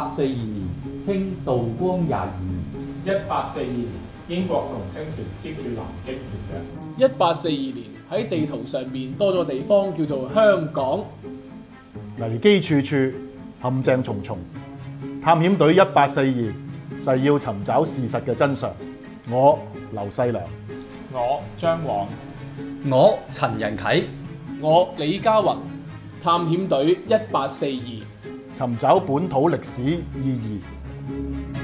1842年，清道光22年。 1842年，英國同清朝簽署南京條約。 1842年喺地圖上面多咗個地方叫做香港。 危機處處，陷阱重重。探險隊1842誓要尋找事實嘅真相。我劉細良， 我張黃， 我陳仁啟， 我李家雲，探險隊1842 尋找本土歷史意義。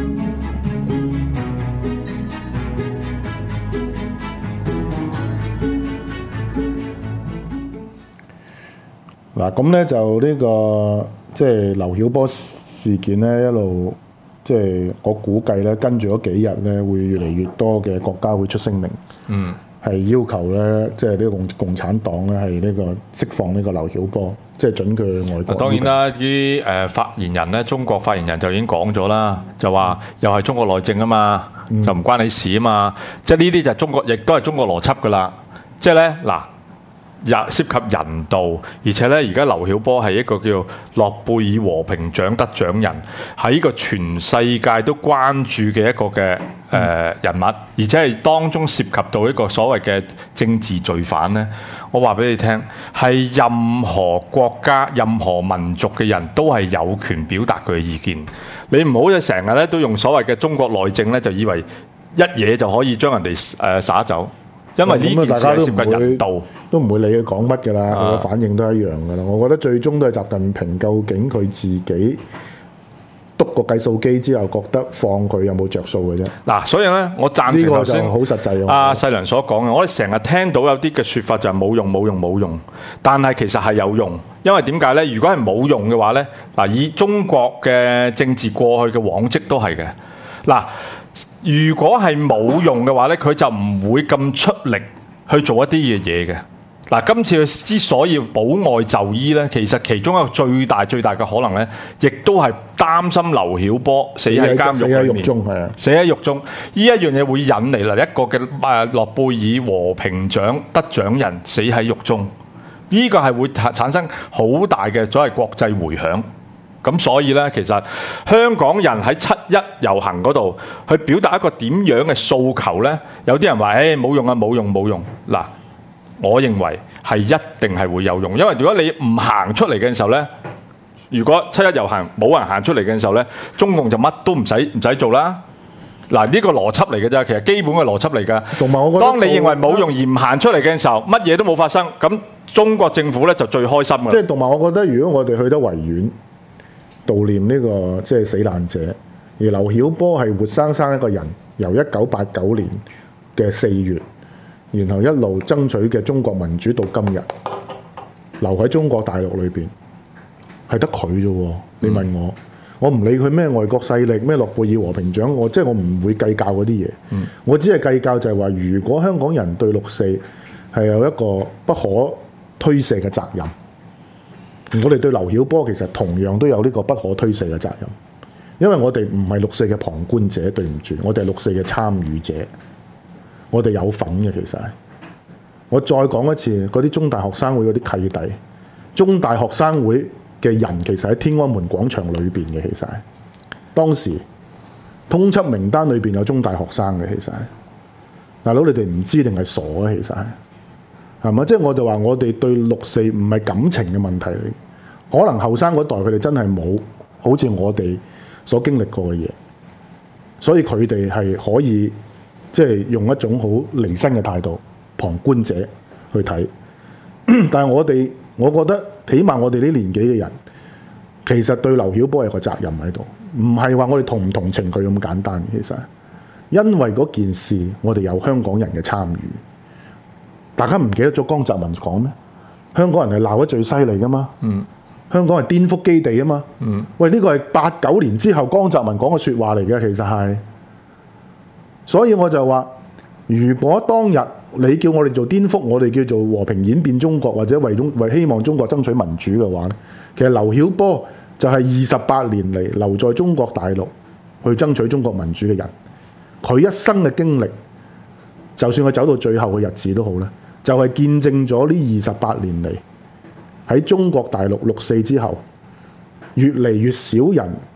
嗱，咁咧就呢個即係劉曉波事件咧，一路即係我估計咧，跟住嗰幾日咧，會越嚟越多嘅國家會出聲明，係要求咧，即係呢個共產黨咧係呢個釋放呢個劉曉波，即係準佢去外國。 當然啦，啲發言人咧，中國發言人就已經講咗啦，就話又係中國內政啊嘛，就唔關你事啊嘛，即係呢啲就係中國，亦都係中國邏輯噶啦，即係咧嗱。涉及人道，而且咧，而家劉曉波係一個叫諾貝爾和平獎得獎人，喺呢個全世界都關注嘅一個嘅人物，而且係當中涉及到一個所謂嘅政治罪犯咧。我話俾你聽，係任何國家、任何民族嘅人都係有權表達佢嘅意見。你唔好就成日咧都用所謂嘅中國內政咧，就以為一嘢就可以將人哋灑走。因為呢件事係涉及人道， 都唔會理佢講乜㗎啦，佢嘅反應都係一樣㗎啦。我覺得最終都係習近平究竟佢自己篤個計數機之後，覺得放佢有冇着數嘅啫。 嗱，所以咧，我贊成頭先好實際阿細良所講嘅。我哋成日聽到有啲嘅説法就係冇用、冇用、冇用，但係其實係有用。因為點解咧？如果係冇用嘅話咧，嗱，以中國嘅政治過去嘅往績都係嘅。嗱。如果係冇用嘅話咧，佢就唔會咁出力去做一啲嘢嘅。嗱，今次佢之所以保外就醫咧，其實其中一個最大嘅可能咧，亦都係擔心劉曉波死喺監獄裏面，死喺獄中。呢一樣嘢會引嚟一個嘅諾貝爾和平獎得獎人死喺獄中，呢個係會產生好大嘅所謂國際迴響。咁所以咧，其實香港人喺7·1遊行嗰度去表達一個點樣嘅訴求咧？有啲人話：冇用啊，冇用冇用。嗱，我認為係一定係會有用，因為如果你唔行出嚟嘅時候咧，如果7·1遊行冇人行出嚟嘅時候咧，中共就乜都唔使做啦。嗱，呢個邏輯嚟嘅啫，其實基本嘅邏輯嚟㗎。 同埋我覺得， 當你認為冇用而唔行出嚟嘅時候，乜嘢都冇發生，咁中國政府咧就最開心㗎。 即係同埋我覺得，如果我哋去得維園悼念呢個即係死難者，而劉曉波係活生生一個人，由1989年嘅4月，然後一路爭取嘅中國民主到今日，留喺中國大陸裏邊，係得佢啫喎。你問我唔理佢咩外國勢力咩諾貝爾和平獎，我唔會計較嗰啲嘢。我只係計較就係話，如果香港人對6·4係有一個不可推卸嘅責任。我哋對劉曉波其實同樣都有呢個不可推卸嘅責任，因為我哋唔係6·4嘅旁觀者，對唔住，我哋係6·4嘅參與者，我哋有份嘅其實係。我再講一次，嗰啲中大學生會嗰啲契弟，中大學生會嘅人其實喺天安門廣場裏邊嘅，其實係當時通緝名單裏邊有中大學生嘅，其實係大佬你哋唔知定係傻啊？其實係。係嘛？即係我就話，我哋對6·4唔係感情嘅問題嚟，可能後生嗰代佢哋真係冇好似我哋所經歷過嘅嘢，所以佢哋係可以即係用一種好離身嘅態度，旁觀者去睇。但係我覺得起碼我哋呢年紀嘅人，其實對劉曉波有個責任喺度，唔係話我哋同唔同情佢咁簡單。其實因為嗰件事，我哋有香港人嘅參與。大家唔記得咗江澤民講咩？香港人係鬧得最犀利噶嘛？香港係顛覆基地啊嘛？喂，呢個係89年之後江澤民講嘅説話嚟嘅，其實係。所以我就話，如果當日你叫我哋做顛覆，我哋叫做和平演變中國，或者為希望中國爭取民主嘅話，其實劉曉波就係28年嚟留在中國大陸去爭取中國民主嘅人，佢一生嘅經歷，就算佢走到最後嘅日子都好啦。就係見證咗呢28年嚟喺中國大陸6·4之後，越嚟越少人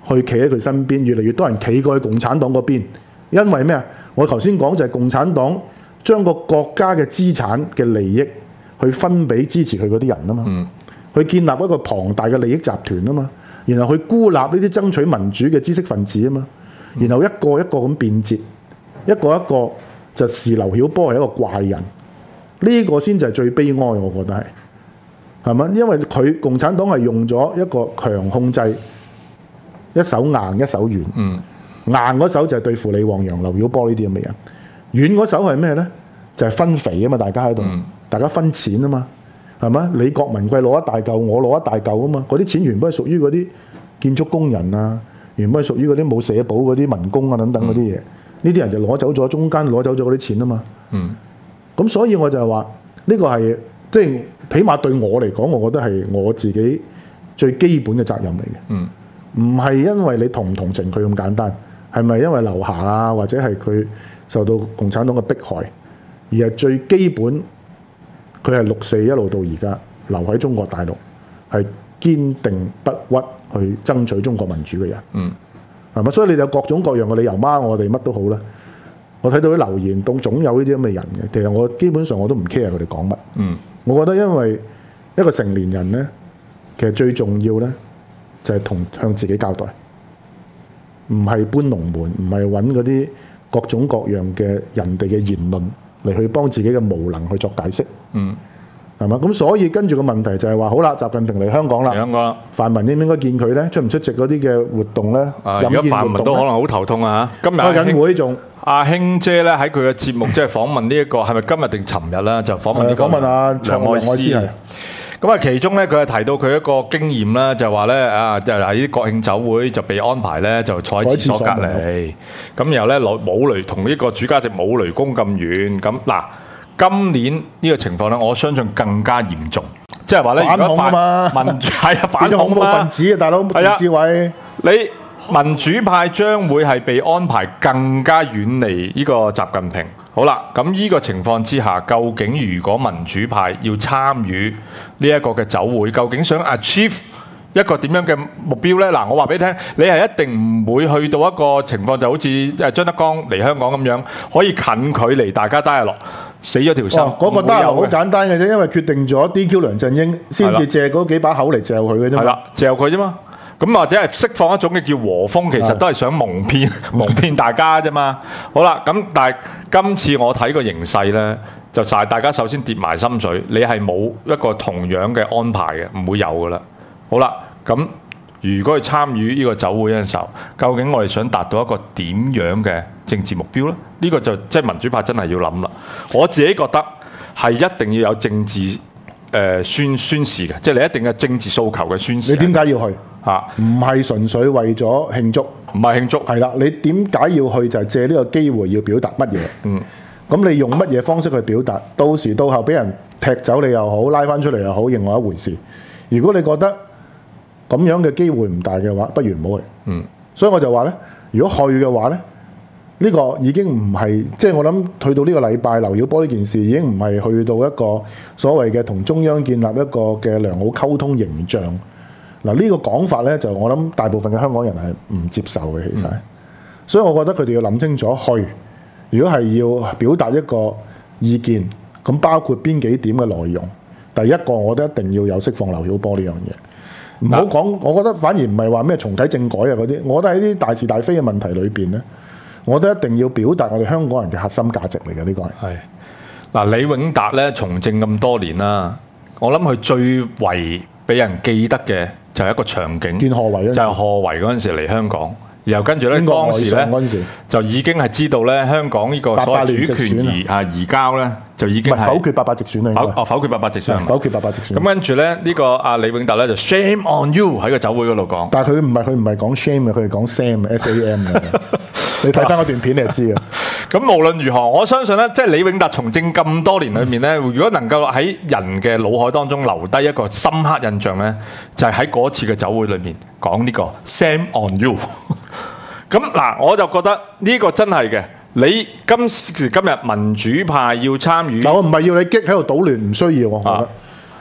去企喺佢身邊，越嚟越多人企過去共產黨嗰邊。因為咩啊？我頭先講就係共產黨將個國家嘅資產嘅利益去分俾支持佢嗰啲人啊嘛，去建立一個龐大嘅利益集團啊嘛，然後去孤立呢啲爭取民主嘅知識分子啊嘛，然後一個一個咁變節，一個一個就視劉曉波係一個怪人，呢個先至係最悲哀，我覺得係嘛？因為佢共產黨係用咗一個強控制，一手硬一手軟。硬嗰手就係對付李旺陽、劉曉波呢啲咁嘅人，軟嗰手係咩呢？就係分肥啊嘛！大家喺度，大家分錢啊嘛，係嘛？你郭文貴攞一大嚿，我攞一大嚿啊嘛！嗰啲錢原本係屬於嗰啲建築工人啊，原本係屬於嗰啲冇社保嗰啲民工啊等等嗰啲嘢，呢啲人就攞走咗，中間攞走咗嗰啲錢啊嘛。咁所以我就係話呢個係即係起碼對我嚟講，我覺得係我自己最基本嘅責任嚟嘅。唔係因為你同唔同情佢咁簡單，係咪因為劉霞啊，或者係佢受到共產黨嘅迫害，而係最基本佢係6·4一路到而家留喺中國大陸，係堅定不屈去爭取中國民主嘅人。係咪？所以你有各種各樣嘅理由罵我哋乜都好啦。我睇到啲留言都總有呢啲咁嘅人嘅，其實我基本上我都唔 care 佢哋講乜。我覺得因為一個成年人呢，其實最重要呢，就係向自己交代，唔係搬龍門，唔係揾嗰啲各種各樣嘅人哋嘅言論嚟去幫自己嘅無能去作解釋。係嘛？咁所以跟住個問題就係話，好啦，習近平嚟香港啦，泛民應唔應該見佢咧？出唔出席嗰啲嘅活動咧？ 而家泛民都可能好頭痛啊！今日開緊會仲阿興姐咧喺佢嘅節目即係訪問呢一個係咪今日定尋日啦？就訪問呢個阿梁愛詩。咁啊，其中咧佢係提到佢一個經驗啦，就話咧就係啲國慶酒會就被安排咧就坐喺廁所隔離，咁然後咧冇雷同呢個主家席冇雷公咁遠。咁嗱，今年呢個情況咧，我相信更加嚴重，即係話咧， 反恐啊嘛， 民主係啊，反恐啊嘛， 分子啊，大佬，陳志偉， 你民主派將會係被安排更加遠離呢個習近平。好啦，咁呢個情況之下，究竟如果民主派要參與呢一個嘅酒會，究竟想 achieve 一個點樣嘅目標呢？嗱，我話俾你聽，你係一定唔會去到一個情況，就好似張德江嚟香港咁樣，可以近距離大家dialogue死咗條心。 嗰個dialogue好簡單嘅啫，因為決定咗 DQ 梁振英，先至借嗰幾把口嚟嚼佢嘅啫。係啦，嚼佢啫嘛。咁或者係釋放一種嘅叫和風，其實都係想蒙騙大家啫嘛。好啦，咁但係今次我睇個形勢呢，就係大家首先跌埋心水，你係冇一個同樣嘅安排嘅，唔會有噶啦。好啦，咁如果去參與呢個酒會嘅時候，究竟我哋想達到一個點樣嘅政治目標呢？呢個就即係民主派真係要諗啦。我自己覺得係一定要有政治宣示嘅，即係你一定嘅政治訴求嘅宣示。 你點解要去？唔係純粹為咗慶祝， 唔係慶祝， 係啦。你點解要去就係借呢個機會要表達乜嘢？咁你用乜嘢方式去表達？到時到後俾人踢走你又好，拉翻出嚟又好，另外一回事。如果你覺得咁樣嘅機會唔大嘅話，不如唔好去。所以我就話呢，如果去嘅話呢，呢個已經唔係即係我諗去到呢個禮拜劉曉波呢件事已經唔係去到一個所謂嘅同中央建立一個嘅良好溝通形象。嗱，呢個講法呢，就我諗大部分嘅香港人係唔接受嘅，其實。所以我覺得佢哋要諗清楚去。如果係要表達一個意見，咁包括邊幾點嘅內容？第一個，我覺得一定要有釋放劉曉波呢樣嘢。唔好講，我覺得反而唔係話咩重啟政改啊嗰啲。我覺得喺啲大是大非嘅問題裏邊呢，我覺得一定要表達我哋香港人嘅核心價值嚟嘅呢個係。 嗱，李永達呢，從政咁多年啦，我諗佢最為俾人記得嘅就係一個場景， 見賀維就係賀維嗰陣時嚟香港。然後跟住咧，當時咧就已經係知道咧，香港呢個所謂主權移交咧，就已經係否決88直選啊！ 否決88直選， 否決88直選。 咁跟住咧，呢個阿李永達咧就 shame on you 喺個酒會嗰度講。 但係佢唔係講 shame 嘅，佢係講 SAM 嘅。你睇翻嗰段片你就知啊。 咁無論如何，我相信咧，即係李永達從政咁多年裏面咧，如果能夠喺人嘅腦海當中留低一個深刻印象咧，就係喺嗰次嘅酒會裏面講呢個 shame on you。咁嗱，我就覺得呢個真係嘅。你今時今日民主派要參與， 嗱，我唔係要你激喺度搗亂，唔需要，我覺得。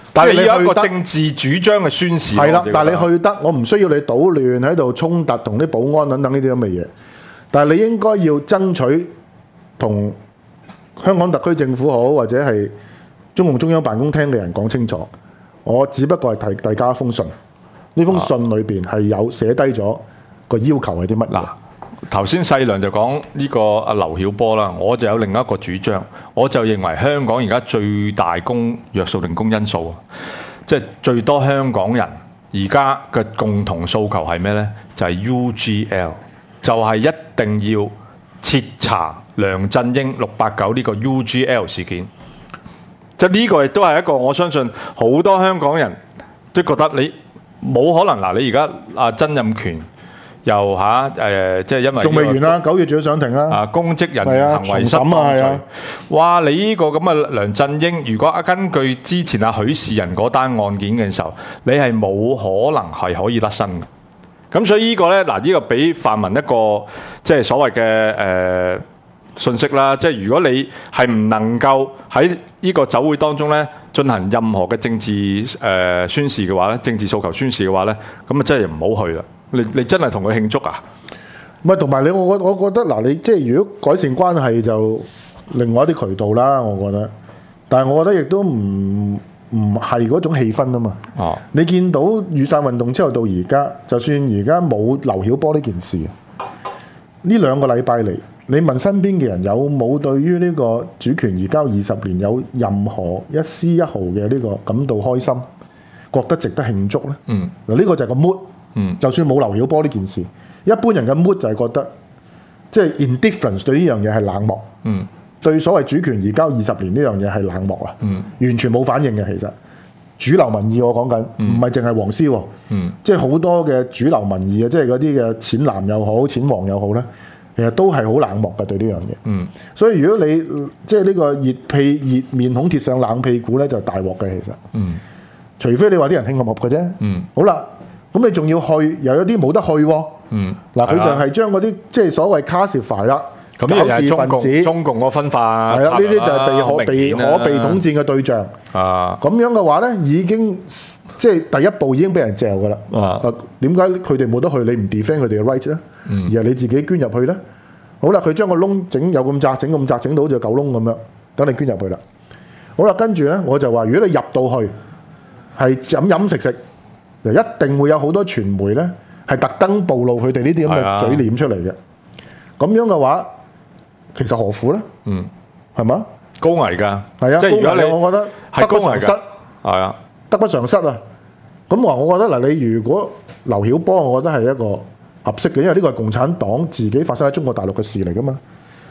但係你即係有一個去得政治主張嘅宣示。 係啦，但係係你去得，我唔需要你搗亂喺度衝突同啲保安等等呢啲咁嘅嘢，但係你應該要爭取同香港特區政府好，或者係中共中央辦公廳嘅人講清楚，我只不過係遞交一封信，呢封信裏邊係有寫低咗個要求係啲乜嘢。 嗱，頭先細良就講呢個阿劉曉波啦，我就有另一個主張，我就認為香港而家最大公約束力公因素，即係最多香港人而家嘅共同訴求係咩呢？就係 UGL， 就係一定要徹查梁振英689呢個 UGL 事件。即係呢個亦都係一個我相信好多香港人都覺得你冇可能嗱，你而家阿曾蔭權又即係因為仲未完啦，9月仲要上庭啦。 啊，公職人員行為失當罪重審啊， 哇！你呢個咁嘅梁振英，如果根據之前阿許仕仁嗰單案件嘅時候，你係冇可能係可以甩身嘅。咁所以呢個呢，嗱，呢個俾泛民一個即係所謂嘅信息啦，即係如果你係唔能夠喺呢個酒會當中咧進行任何嘅政治宣示嘅話咧，政治訴求宣示嘅話咧，咁啊真係唔好去啦！你真係同佢慶祝啊？ 唔係，同埋你我覺得嗱，你即係如果改善關係就另外一啲渠道啦，我覺得。但係我覺得亦都唔係嗰種氣氛啊嘛。 哦， 你見到雨傘運動之後到而家，就算而家冇劉曉波呢件事，呢2個禮拜嚟。你問身邊嘅人有冇對於呢個主權移交20年有任何一絲一毫嘅呢個感到開心，覺得值得慶祝呢？嗱，呢個就係個 mood。就算冇劉曉波呢件事，一般人嘅 mood 就係覺得即係 indifference 對呢樣嘢係冷漠。對所謂主權移交20年呢樣嘢係冷漠啊。完全冇反應嘅。其實主流民意我講緊，唔係淨係黃絲喎。即係好多嘅主流民意啊，即係嗰啲嘅淺藍又好、淺黃又好咧。其實都係好冷漠嘅對呢樣嘢，所以如果你即係呢個熱面孔貼上冷屁股咧，就大鑊嘅其實，除非你話啲人興合嘅啫，好啦，咁你仲要去，又有啲冇得去喎，嗱佢就係將嗰啲即係所謂 classify 啦， 咁呢樣係中共個分化， 係啦，呢啲就係可被統戰嘅對象，咁樣嘅話咧已經。即係第一步已經俾人嚼㗎啦。點解佢哋冇得去？你唔 defend 佢哋嘅 right 咧？而係你自己捐入去咧？好啦，佢將個窿整有咁窄，整咁窄，整到好似個狗窿咁樣，等你捐入去啦。好啦，跟住咧我就話：如果你入到去係飲食，就一定會有好多傳媒咧係特登暴露佢哋呢啲咁嘅嘴臉出嚟嘅。咁樣嘅話，其實何苦咧？係嘛？ 高危㗎。 係啊，即係如果你我覺得係高危㗎。係啊。 得不償失啊！咁我覺得嗱，你如果劉曉波，我覺得係一個合適嘅，因為呢個係共產黨自己發生喺中國大陸嘅事嚟噶嘛。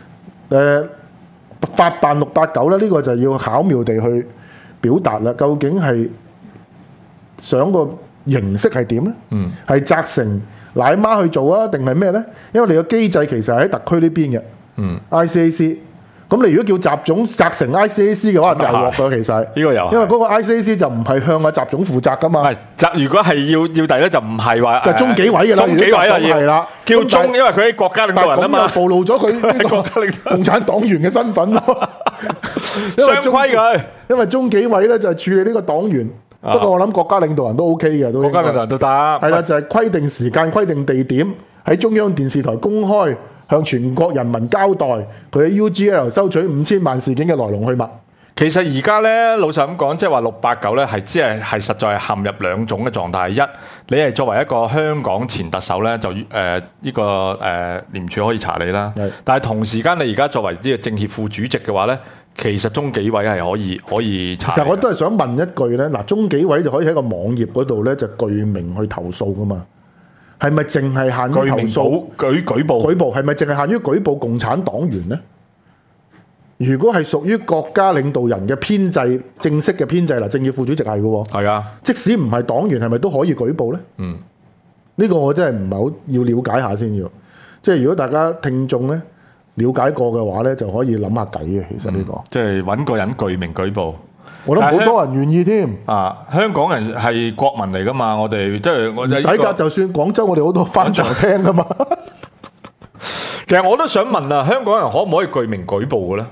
法辦689咧，呢個就要巧妙地去表達啦。究竟係想個形式係點咧？係責成奶媽去做啊，定係咩咧？因為你個機制其實係喺特區呢邊嘅，ICAC。咁你如果叫習總責成 ICAC 嘅話，大鑊㗎其實。呢個有。因為嗰個 ICAC 就唔係向阿習總負責㗎嘛。 如果係要遞咧，就唔係話就中紀委㗎啦。 中紀委啦， 係啦。 叫中，因為佢係國家領導人啊嘛。 暴露咗佢呢個共產黨員嘅身份咯。 雙規佢。 因為中紀委咧就係處理呢個黨員。不過我諗國家領導人都 OK 嘅，都國家領導人都得。 係啦，就係規定時間、規定地點，喺中央電視台公開。向全國人民交代佢喺 UGL 收取5000萬事件嘅來龍去脈。 其實而家咧，老實咁講，即係話689咧，係只係實在係陷入兩種嘅狀態。一，你係作為一個香港前特首咧，就呢個廉署可以查你啦。但係同時間你而家作為呢個政協副主席嘅話咧，其實中紀委係可以查。 其實我都係想問一句咧，嗱，中紀委就可以喺個網頁嗰度咧就具名去投訴噶嘛？係咪淨係限於投訴舉報？ 係咪淨係限於舉報共產黨員呢？如果係屬於國家領導人嘅編制，正式嘅編制嗱，政協副主席係嘅喎。係啊，即使唔係黨員，係咪都可以舉報呢？呢個我真係唔係好要了解下先要。即係如果大家聽眾呢了解過嘅話呢，就可以諗下計嘅。其實呢個即係揾個人具名舉報。 我諗好多人願意添啊！香港人係國民嚟噶嘛，我哋即係我哋。 唔使㗎，就算廣州，我哋好多翻牆聽噶嘛。 其實我都想問啊，香港人可唔可以具名舉報嘅咧？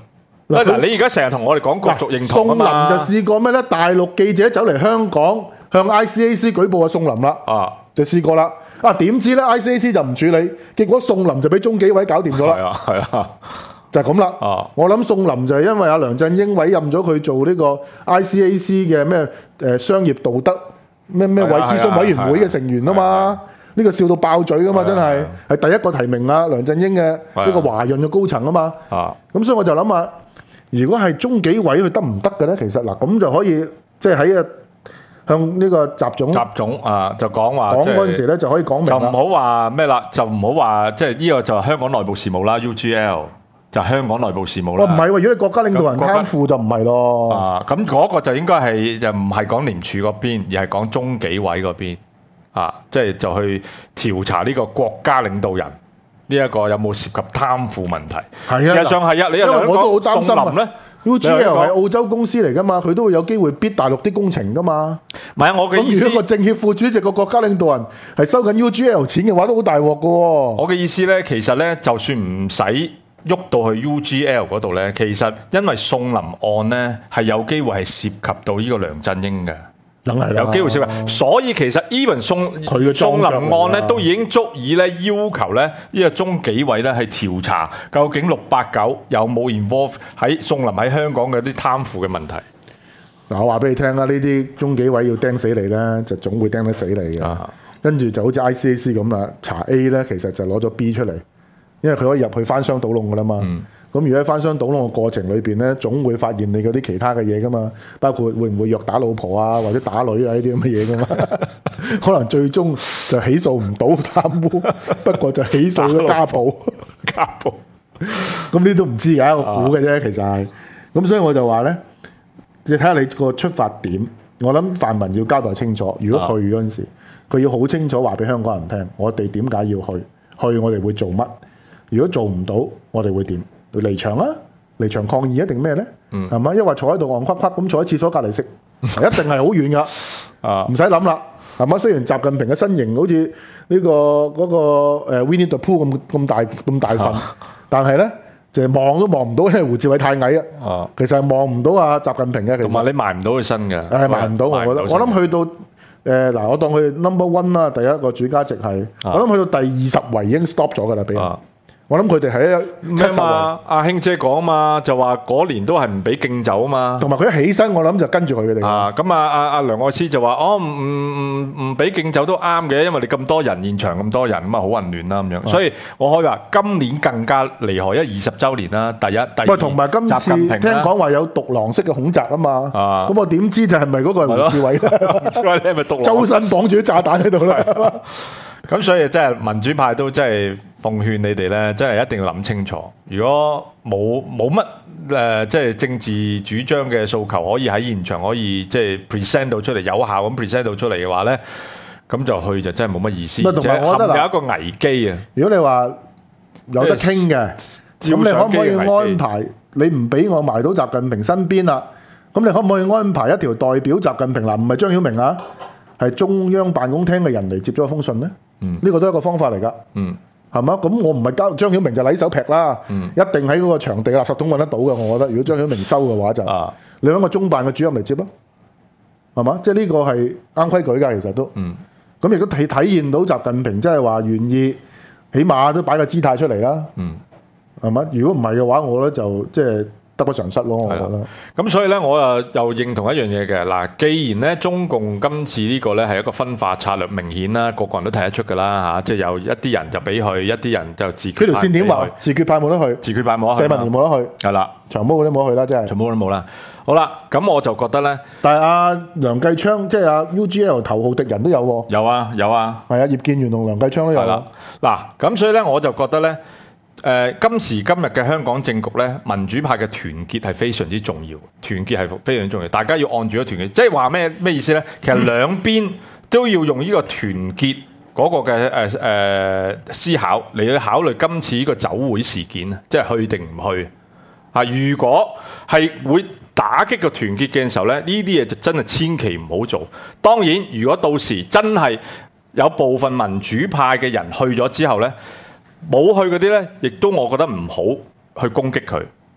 嗱，你而家成日同我哋講國族認同啊嘛。 宋林就試過咩咧？大陸記者走嚟香港向 ICAC 舉報宋林啦，就試過啦。點知咧 ICAC 就唔處理，結果宋林就俾中紀委搞掂咗啦。 係啊， 就係咁啦。我諗宋林就係因為阿梁振英委任咗佢做呢個 ICAC 嘅咩商業道德咩諮詢委員會嘅成員啊嘛。呢個笑到爆嘴噶嘛，真係第一個提名啊梁振英嘅呢個華潤嘅高層啊嘛。咁所以我就諗下，如果係中紀委佢得唔得嘅咧？其實嗱，咁就可以即係喺向呢個習總就講話講嗰陣時咧，就可以講明啦。 就唔好話咩啦，就唔好話即係呢個就係香港內部事務啦。UGL 就係香港內部事務啦。 唔係喎，如果你國家領導人貪腐就唔係咯。 咁嗰個就應該係就唔係講廉署嗰邊，而係講中紀委嗰邊。即係就去調查呢個國家領導人呢一個有冇涉及貪腐問題。事實上係你又我都好擔心宋林咧 UGL 係澳洲公司嚟噶嘛，佢都會有機會逼大陸啲工程噶嘛。 唔係我嘅意思， 如果個政協副主席個國家領導人係收緊 UGL 錢嘅話，都好大鑊噶。 我嘅意思咧，其實咧就算唔使喐到去 UGL 嗰度咧，其實因為宋林案咧係有機會係涉及到呢個梁振英嘅。有機會涉及，所以其實 even 宋林案咧都已經足以咧要求咧呢個中紀委咧係調查究竟689有冇 involve 喺宋林喺香港嘅啲貪腐嘅問題。 嗱，我話俾你聽啦，呢啲中紀委要釘死你咧，就總會釘得死你嘅。跟住就好似 ICAC 咁啦，查 A 咧其實就攞咗 B 出嚟，因為佢可以入去翻箱倒籠噶啦嘛。咁如果喺翻箱倒籠嘅過程裏邊咧，總會發現你嗰啲其他嘅嘢噶嘛，包括會唔會虐打老婆啊，或者打女啊呢啲咁嘅嘢噶嘛，可能最終就起訴唔到貪污，不過就起訴咗家暴。咁呢都唔知㗎，我估嘅啫，其實係。咁所以我就話咧，你睇下你個出發點，我諗泛民要交代清楚。如果去嗰陣時，佢要好清楚話俾香港人聽，我哋點解要去，我哋會做乜？如果做唔到，我哋會點？離場啊！離場抗議一定咩咧？係嘛？一話坐喺度戇夸夸咁坐喺廁所隔離食，一定係好遠噶，唔使諗啦，係嘛？雖然習近平嘅身形好似呢個嗰個Winnie the Pooh咁大份，但係咧就係望都望唔到，因為胡志偉太矮啊。其實係望唔到啊習近平嘅。同埋你埋唔到佢身嘅。 埋唔到，我覺得。我諗去到嗱，我當佢 number one 啦，第一個主家席係，我諗去到第20圍已經 stop 咗㗎啦，俾人。我諗佢哋係咩嘛？阿卿姐講嘛，就話嗰年都係唔俾敬酒啊嘛。 同埋佢一起身，我諗就跟住佢哋。 咁阿梁愛詩就話：唔俾敬酒都啱嘅，因為你咁多人，現場咁多人，咁啊好混亂啦咁樣。所以我可以話今年更加厲害，因為20週年啦，第一、第二。 同埋今次聽講話有獨狼式嘅恐襲啊嘛。咁我點知就係咪嗰個係胡志偉咧？ 胡志偉你係咪獨狼？ 周身綁住啲炸彈喺度啦。 咁所以真係民主派都真係奉勸你哋咧，真係一定要諗清楚。如果冇乜即係政治主張嘅訴求，可以喺現場可以即係 present 到出嚟，有效咁 present 到出嚟嘅話咧，咁就去就真係冇乜意思。 同埋我覺得有一個危機啊！ 如果你話有得傾嘅，咁你可唔可以安排？你唔俾我埋到習近平身邊啦，咁你可唔可以安排一條代表習近平嗱？唔係張曉明啊，係中央辦公廳嘅人嚟接咗封信咧？呢個都係一個方法嚟㗎，係嘛？咁我唔係交張曉明就禮手劈啦，一定喺嗰個場地垃圾桶揾得到嘅。我覺得，如果張曉明收嘅話就，你揾個中辦嘅主任嚟接咯，係嘛？即係呢個係啱規矩㗎，其實都，咁亦都體現到習近平即係話願意，起碼都擺個姿態出嚟啦，係嘛？如果唔係嘅話，我覺得就即係得不償失咯，我覺得。 咁所以咧，我又認同一樣嘢嘅嗱，既然咧中共今次呢個咧係一個分化策略明顯啦，個個人都睇得出㗎啦嚇，即係有一啲人就俾佢，一啲人就自決派。 佢條線點畫？自決派冇得去， 自決派冇得去， 社民連冇得去， 係啦， 長毛嗰啲冇得去啦，真係。 長毛都冇啦。好啦，咁我就覺得咧， 但係阿梁繼昌即係阿 UGL 頭號敵人都有喎。 有啊，係啊， 葉建源同梁繼昌都有啦。 嗱，咁所以咧，我就覺得咧。今時今日嘅香港政局咧，民主派嘅團結係非常之重要，團結係非常之重要，大家要按住個團結，即係話咩意思咧？其實兩邊都要用呢個團結嗰個嘅思考嚟去考慮今次呢個酒會事件啊，即係去定唔去啊？如果係會打擊個團結嘅時候咧，呢啲嘢就真係千祈唔好做。當然，如果到時真係有部分民主派嘅人去咗之後咧，冇去嗰啲咧，亦都我覺得唔好去攻擊佢，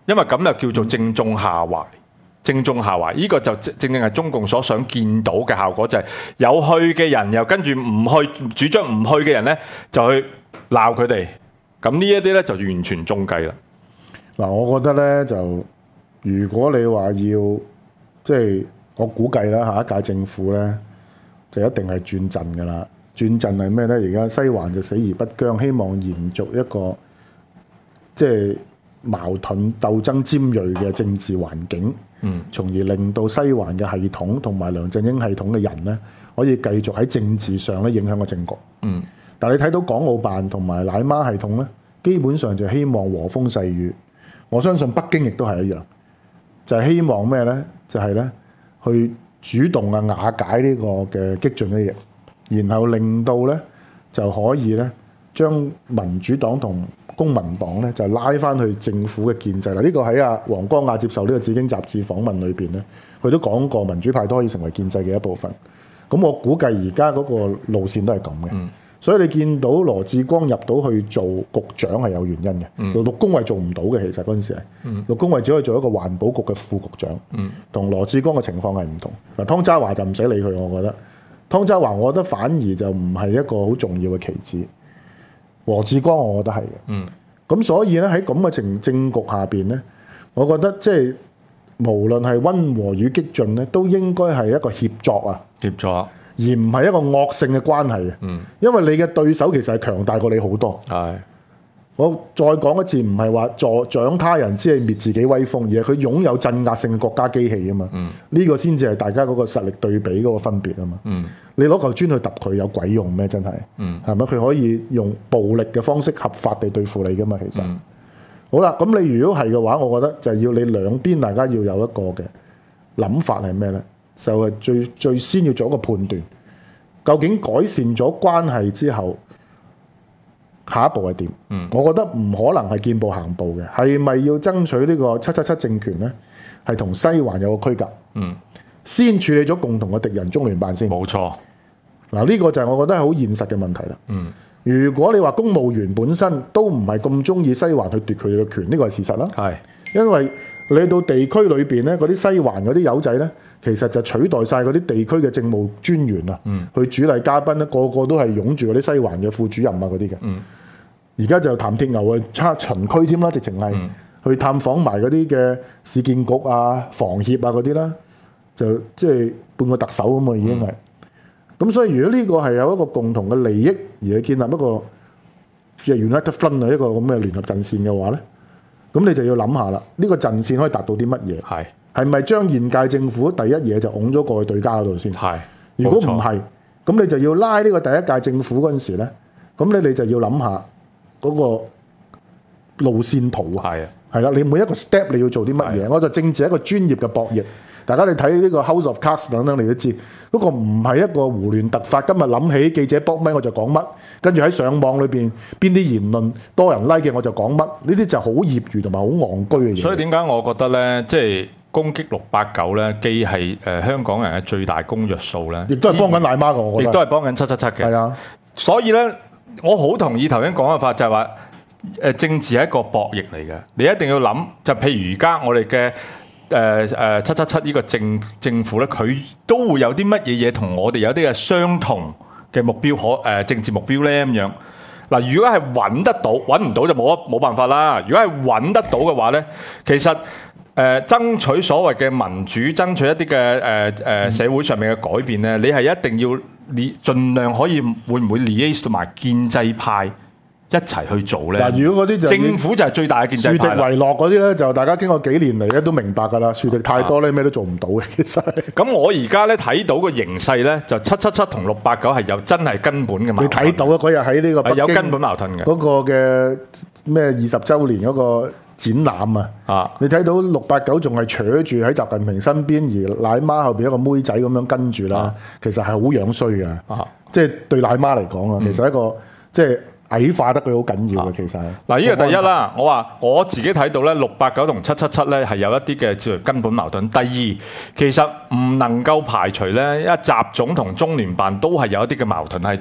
因為咁就叫做正中下懷。正中下懷，呢個就正係中共所想見到嘅效果，就係有去嘅人又跟住唔去，主張唔去嘅人呢，就去鬧佢哋。咁呢一啲呢，就完全中計啦。 嗱，我覺得呢，就如果你話要即係我估計啦，下一屆政府呢，就一定係轉陣噶啦。轉陣係咩呢？而家西環就死而不僵，希望延續一個即係矛盾鬥爭尖鋭嘅政治環境。從而令到西環嘅系統同埋梁振英系統嘅人呢，可以繼續喺政治上咧影響個政局。但係你睇到港澳辦同埋奶媽系統呢，基本上就希望和風細雨。我相信北京亦都係一樣，就係希望咩呢？就係呢，去主動瓦解呢個嘅激進嘅嘢，然後令到呢就可以呢將民主黨同公民黨咧就拉翻去政府嘅建制啦。呢個喺黃光亞接受呢個《紫荊》雜誌訪問裏邊咧，佢都講過民主派都可以成為建制嘅一部分。咁我估計而家嗰個路線都係咁嘅。所以你見到羅致光入到去做局長係有原因嘅。陸恭蕙做唔到嘅，其實嗰陣時係陸恭蕙只可以做一個環保局嘅副局長，同羅致光嘅情況係唔同。嗱，湯家驊就唔使理佢，我覺得湯家驊，我覺得反而就唔係一個好重要嘅棋子。羅致光我覺得係嘅，咁所以咧喺咁嘅政局下邊咧，我覺得即係無論係溫和與激進咧，都應該係一個協作啊， 協作， 而唔係一個惡性嘅關係嘅。因為你嘅對手其實係強大過你好多。係，我再講一次，唔係話助長他人只係滅自己威風，而係佢擁有鎮壓性嘅國家機器啊嘛。呢個先至係大家嗰個實力對比嗰個分別啊嘛。你攞嚿磚去揼佢有鬼用咩？真係，係咪？佢可以用暴力嘅方式合法地對付你噶嘛？其實，好啦，咁你如果係嘅話，我覺得就係要你兩邊大家要有一個嘅諗法係咩呢？就係最先要做一個判斷，究竟改善咗關係之後，下一步係點？我覺得唔可能係見步行步嘅，係咪要爭取呢個777政權呢？係同西環有個區隔。先處理咗共同嘅敵人中聯辦先， 冇錯。 嗱，呢個就係我覺得係好現實嘅問題啦。如果你話公務員本身都唔係咁中意西環去奪佢哋嘅權，呢個係事實啦。係，因為你到地區裏邊咧，嗰啲西環嗰啲友仔咧，其實就取代晒嗰啲地區嘅政務專員啊，去主禮嘉賓咧，個個都係擁住嗰啲西環嘅副主任啊嗰啲嘅。而家就譚鐵牛啊，差巡區添啦，直情係去探訪埋嗰啲嘅市建局啊、房協啊嗰啲啦。就即係半個特首咁嘛，已經係。咁所以如果呢個係有一個共同嘅利益，而去建立一個即係 United Front 啊，一個咁嘅聯合陣線嘅話咧，咁你就要諗下啦。呢個陣線可以達到啲乜嘢？係咪將現屆政府第一嘢就拱咗過去對家嗰度先？如果唔係，咁你就要拉呢個第一屆政府嗰陣時咧，咁你就要諗下嗰個路線圖啊。係啦，你每一個 step 你要做啲乜嘢？我就政治係一個專業嘅博弈。大家你睇呢個 House of Cards 等等，你都知嗰個唔係一個胡亂突發。今日諗起記者搏咪我就講乜，跟住喺上網裏邊邊啲言論多人 like 嘅我就講乜，呢啲就好業餘同埋好戇居嘅嘢。所以點解我覺得咧，即係攻擊689咧，既係香港人嘅最大公約數咧， 亦都係幫緊奶媽嘅，我覺得亦都係幫緊777嘅。 係啊，所以咧，我好同意頭先講嘅法，就係話政治係一個博弈嚟嘅，你一定要諗，就譬如而家我哋嘅。777呢個政府咧，佢都會有啲乜嘢嘢同我哋有啲嘅相同嘅目標政治目標咧咁樣。嗱，如果係揾得到，揾唔到就冇辦法啦。如果係揾得到嘅話咧，其實爭取所謂嘅民主，爭取一啲嘅社會上面嘅改變咧，你係一定要盡量可以會唔會 liaise 同埋建制派一齊去做咧。嗱，如果嗰啲就政府就係最大嘅建制派啦。樹敵為樂嗰啲咧，就大家經過幾年嚟咧都明白㗎啦。樹敵太多咧，咩都做唔到嘅。其實咁我而家咧睇到個形勢咧，就777同689係有真係根本嘅矛盾。你睇到啊？嗰日喺呢個北京有根本矛盾嘅嗰個嘅咩20週年嗰個展覽啊！你睇到689仲係扯住喺習近平身邊，而奶媽後邊一個妹仔咁樣跟住啦。其實係好樣衰嘅。即係對奶媽嚟講啊，其實一個即係。矮化得佢好緊要嘅，其實嗱，呢個第一啦。我話我自己睇到咧，689同777咧係有一啲嘅叫做根本矛盾。第二，其實唔能夠排除咧，因為習總同中聯辦都係有一啲嘅矛盾喺度嘅。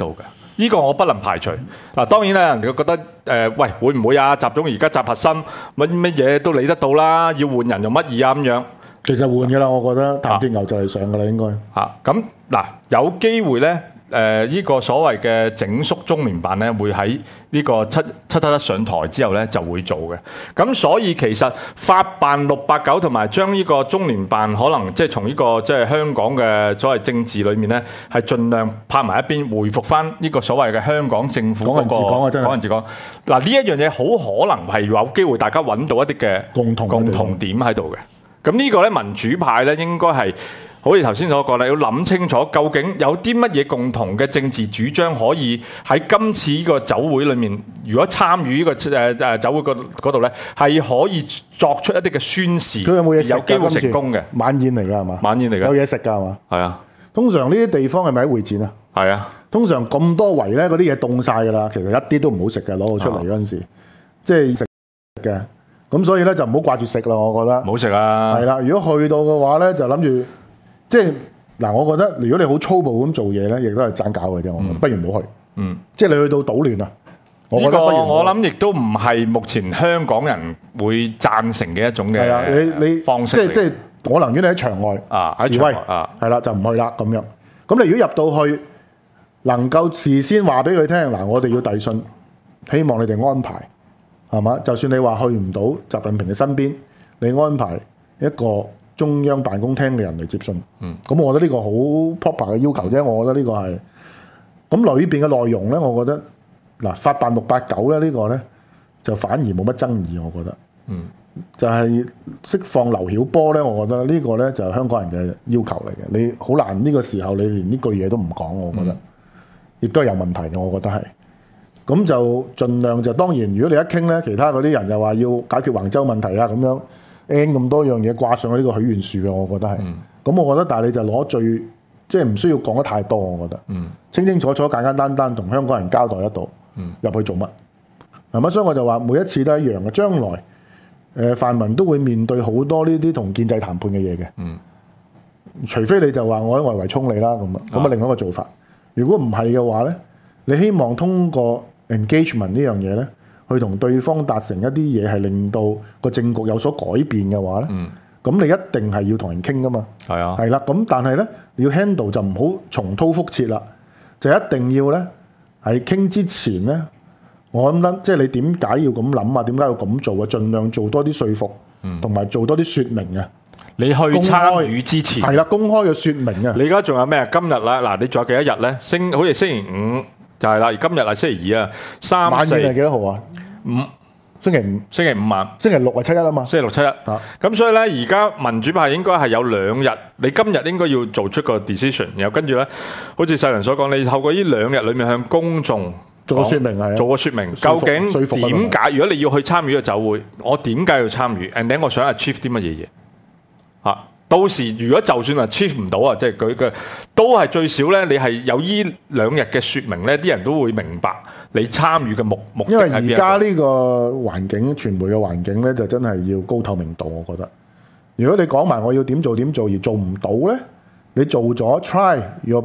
呢個我不能排除。嗱，當然啦，人哋覺得喂，會唔會啊？習總而家習核心乜嘢都理得到啦，要換人用乜嘢啊咁樣？ 其實換㗎啦，我覺得譚鐵牛就係上㗎啦，應該。 咁嗱，有機會咧。呢個所謂嘅整肅中聯辦咧，會喺呢個七上台之後咧就會做嘅。咁所以其實法辦689同埋將呢個中聯辦可能即係從呢個即係香港嘅所謂政治裏面咧，係盡量拍埋一邊，回復翻呢個所謂嘅香港政府嗰個港人治港。嗱，呢一樣嘢好可能係有機會大家揾到一啲嘅共同點喺度嘅。咁呢個咧民主派咧應該係。好似頭先所講啦，要諗清楚究竟有啲乜嘢共同嘅政治主張可以喺今次呢個酒會裏面，如果參與呢個酒會嗰度咧，係可以作出一啲嘅宣示， 佢有冇嘢食？ 有機會成功嘅晚宴嚟㗎係嘛？ 晚宴嚟㗎， 有嘢食㗎係嘛？ 係啊。 通常呢啲地方係咪喺會展啊？ 係啊。通常咁多圍咧，嗰啲嘢凍晒㗎啦，其實一啲都唔好食嘅，攞到出嚟嗰陣時，即係食嘅。咁所以咧就唔好掛住食啦，我覺得。唔好食啊！係啦，如果去到嘅話咧，就諗住。即係嗱，我覺得如果你好粗暴咁做嘢咧，亦都係盞搞嘅啫。我覺得不如唔好去。即係你去到搗亂啊！我覺得不如我諗亦都唔係目前香港人會贊成嘅一種嘅你方式。即係我寧願你喺場外示威係啦，就唔去啦咁樣。咁你如果入到去，能夠事先話俾佢聽嗱，我哋要遞信，希望你哋安排係嘛？就算你話去唔到習近平嘅身邊，你安排一個中央辦公廳嘅人嚟接信，咁我覺得呢個好 proper 嘅要求啫。我覺得呢個係咁裏邊嘅內容咧，我覺得嗱法辦689咧呢個咧就反而冇乜爭議，我覺得，就係釋放劉曉波咧，我覺得呢個咧就係香港人嘅要求嚟嘅。你好難呢個時候你連呢句嘢都唔講，我覺得亦都係有問題嘅。我覺得係咁就盡量就當然，如果你一傾咧，其他嗰啲人又話要解決橫州問題啊咁樣。N 咁多樣嘢掛上去呢個許願樹嘅，我覺得係。咁我覺得，但係你就攞最即係唔需要講得太多，我覺得。清清楚楚、簡簡單單同香港人交代得到，入去做乜？係咪？所以我就話每一次都一樣嘅。將來泛民都會面對好多呢啲同建制談判嘅嘢嘅。除非你就話我喺外圍衝你啦咁啊，咁啊另外一個做法。如果唔係嘅話咧，你希望通過 engagement 呢樣嘢咧？去同對方達成一啲嘢，係令到個政局有所改變嘅話咧，咁你一定係要同人傾噶嘛。係啊，係啦。咁但係咧，你要 handle 就唔好重蹈覆轍啦，就一定要咧係傾之前咧，我諗即係你點解要咁諗啊？點解要咁做啊？盡量做多啲說服，同埋做多啲説明啊。你去參與之前係啦，公開嘅説明啊。你而家仲有咩啊？今日啦，嗱，你仲有幾多日咧？好似星期5就係啦，今日係星期2啊，3、4晚宴係幾多號啊？星期五晚，星期6係7一啊嘛，星期6、7一。咁所以咧，而家民主派應該係有2日，你今日應該要做出個 decision，然後跟住咧，好似世倫所講，你透過呢2日裏面向公眾做個説明係，做個説明，究竟點解？如果你要去參與個酒會，我點解要參與 ？and then 我想 achieve 啲乜嘢嘢？到時如果就算 achieve 唔到啊，即係佢嘅都係最少咧，你係有呢2日嘅説明咧，啲人都會明白。你參與嘅目的係邊一個？因為而家呢個環境，傳媒嘅環境咧，就真係要高透明度。我覺得，如果你講埋我要點做而做唔到咧，你做咗 try your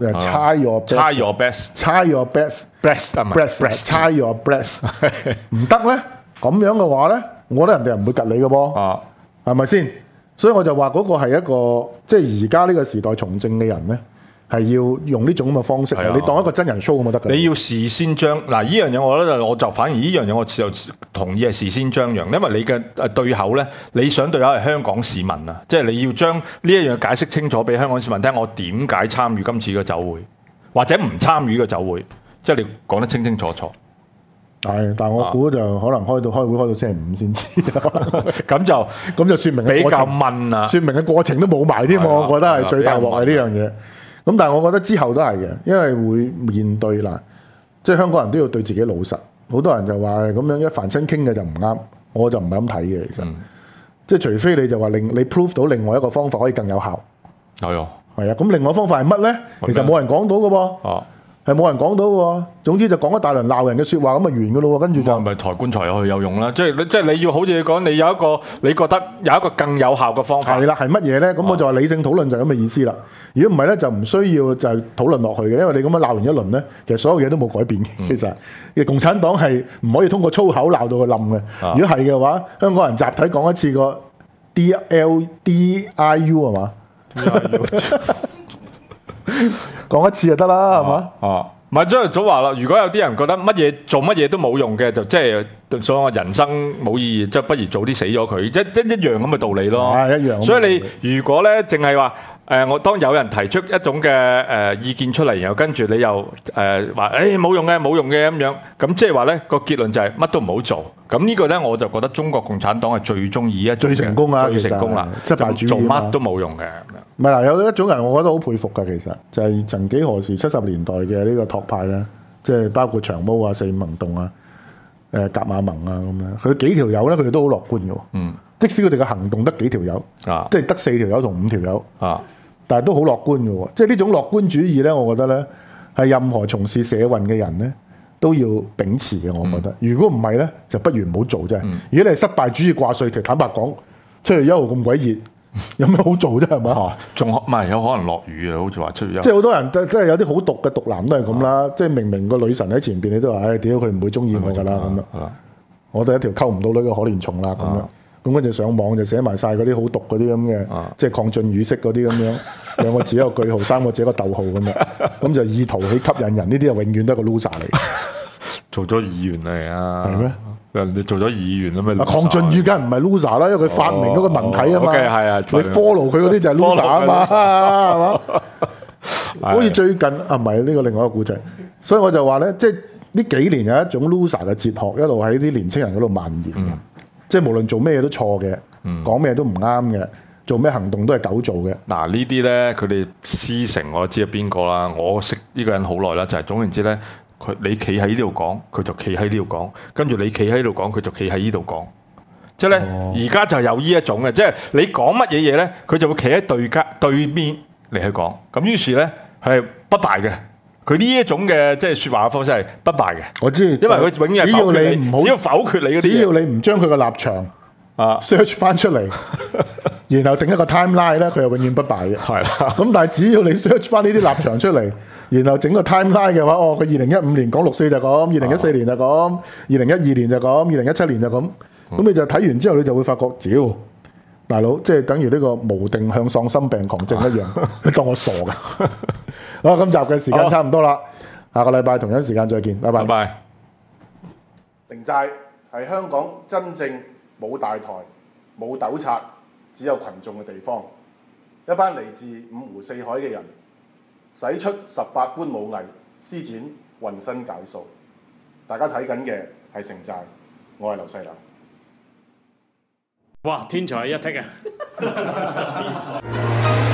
best 唔得咧，咁樣嘅話咧，我覺得人哋又唔會及你嘅噃，係咪先？所以我就話嗰個係一個，即係而家呢個時代從政嘅人咧。係要用呢種咁嘅方式，你當一個真人 show 咁就得㗎。你要事先張嗱呢樣嘢，我就反而呢樣嘢我就同意係事先張揚，因為你嘅對口咧，你想對口係香港市民啊，即係你要將呢一樣解釋清楚俾香港市民聽，我點解參與今次嘅酒會，或者唔參與嘅酒會，即係你講得清清楚楚。係，但係我估就可能開會開到星期5先知，咁就説明比較問啊，説明嘅過程都冇埋添，我覺得係最大鑊係呢樣嘢。咁但係我覺得之後都係嘅，因為會面對嗱，即係香港人都要對自己老實。好多人就話咁樣一凡親傾嘅就唔啱，我就唔係咁睇嘅。其實，即係除非你就話你 prove 到另外一個方法可以更有效。係啊，咁另外方法係乜咧？其實冇人講到嘅噃。 係冇人講到喎。總之就講一大輪鬧人嘅説話，咁就完噶咯喎。跟住就咪抬棺材有去有用啦。即係你要好似你講，你有一個你覺得有一個更有效嘅方法。 係啦，係乜嘢咧？咁我就話理性討論就係咁嘅意思啦。如果唔係咧，就唔需要就係討論落去嘅，因為你咁樣鬧完一輪咧，其實所有嘢都冇改變嘅。其實，共產黨係唔可以通過粗口鬧到佢冧嘅。如果係嘅話，香港人集體講一次個 DIU 係嘛？講一次就得啦，係嘛？ 唔係張學祖話啦，如果有啲人覺得乜嘢做乜嘢都冇用嘅，就即係所以話人生冇意義，即係不如早啲死咗佢，一樣咁嘅道理咯。 一樣。 所以你如果咧淨係話我當有人提出一種嘅意見出嚟，然後跟住你又話冇用嘅咁樣，咁即係話咧個結論就係乜都唔好做。咁呢個咧我就覺得中國共產黨係最中意最成功啦，失敗主義做乜都冇用嘅。 唔係嗱，有一種人我覺得好佩服㗎，其實就係曾幾何時70年代嘅呢個托派咧，即係包括長毛啊、四五行動啊、甲馬盟啊咁樣，佢幾條友咧，佢哋都好樂觀嘅。即使佢哋嘅行動得幾條友，即係得4條友同5條友，但係都好樂觀嘅。即係呢種樂觀主義咧，我覺得咧係任何從事社運嘅人咧都要秉持嘅。我覺得，如果唔係咧，就不如唔好做啫。如果你係失敗主義掛帥，其實坦白講，7月1號咁鬼熱。有咩好做啫？係嘛？ 仲唔係有可能落雨啊？好似話7月1號。 即係好多人真係有啲好毒嘅毒男都係咁啦。即係明明個女神喺前邊，你都話：屌佢唔會中意我㗎啦咁樣。我都係一條溝唔到女嘅可憐蟲啦咁樣。咁跟住上網就寫埋晒嗰啲好毒嗰啲咁嘅，即係抗進語式嗰啲咁樣，2個字一個句號，3個字一個逗號咁樣。咁就意圖去吸引人，呢啲就永遠都係個 loser 嚟。 做咗議員嚟啊？ 係咩？ 你做咗議員咁咩？ 邝俊宇梗唔係 loser 啦，因為佢發明嗰個文體啊嘛。 係啊， 你 follow 佢嗰啲就係 loser 啊嘛，係嘛？好似最近唔係呢個另外一個故仔，所以我就話咧，即係呢幾年有一種 loser 嘅哲學一路喺啲年青人嗰度蔓延。即係無論做咩嘢都錯嘅，講咩都唔啱嘅，做咩行動都係狗做嘅。 嗱呢啲咧，佢哋師承我知係邊個啦，我識呢個人好耐啦，就係總言之咧。你企喺呢度講，佢就企喺呢度講，跟住你企喺呢度講，佢就企喺呢度講。即係咧，而家就有呢一種嘅，即係你講乜嘢嘢咧，佢就會企喺對面嚟去講。咁於是咧係不敗嘅。佢呢一種嘅即係説話嘅方式係不敗嘅。我知，因為佢永遠否決你，只要否決你嗰啲，只要你唔將佢個立場search 翻出嚟，然後定一個 timeline 咧，佢係永遠不敗嘅。係啦。咁但係只要你 search 翻呢啲立場出嚟。然後整個 timeline 嘅話，佢2015年講6四就咁，2014年就咁，2012年就咁，2017年就咁。咁你就睇完之後，你就會發覺，屌大佬，即係等於呢個無定向喪心病狂症一樣，你當我傻㗎？好，今集嘅時間差唔多啦，下個禮拜同樣時間再見，拜拜。拜拜。城寨係香港真正冇大台、冇糾察，只有群眾嘅地方，一班嚟自五湖四海嘅人。使出18般武藝，施展渾身解數。大家睇緊嘅係城寨，我係劉細良。哇！天才一剔啊！